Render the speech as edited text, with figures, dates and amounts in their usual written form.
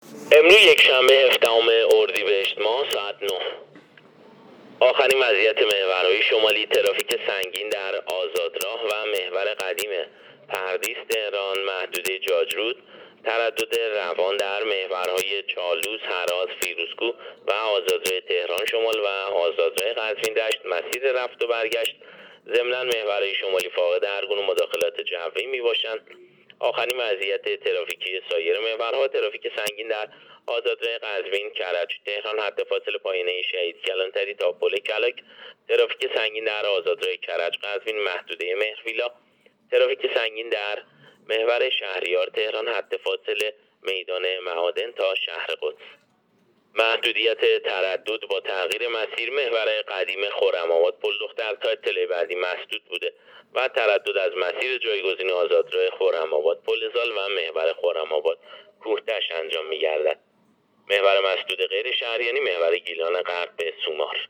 امروز یک شنبه 17 اردیبهشت ماه ساعت 9. آخرین وضعیت محورهای شمالی ترافیک سنگین در آزادراه و محور قدیم پردیس تهران، محدوده جاجرود، تردد روان در محورهای چالوس، هراز، فیروزکوه و آزادراه تهران شمال و آزادراه قزوین دشت مسیر رفت و برگشت. ضمناً محورهای شمالی فاقد هر گونه مداخلات جوی می باشند. آخرین وضعیت ترافیکی سایر محورها: ترافیک سنگین در آزادراه قزوین، کرج، تهران حد فاصل پایینه شهید کلانتری تا پل کلک، ترافیک سنگین در آزادراه کرج قزوین محدوده مهرویلا، ترافیک سنگین در محور شهریار تهران حد فاصل میدان معادن تا شهر قدس. محدودیت تردد با تغییر مسیر محور قدیم خرم‌آباد پل دختر تا اطلاع بعدی مسدود بوده و تردد از مسیر جایگزین آزادراه خرم‌آباد پل زال و محور خرم‌آباد کوهتش انجام می‌گردد. محور مسدود غیر شهریانی محور گیلان غرب به سومار.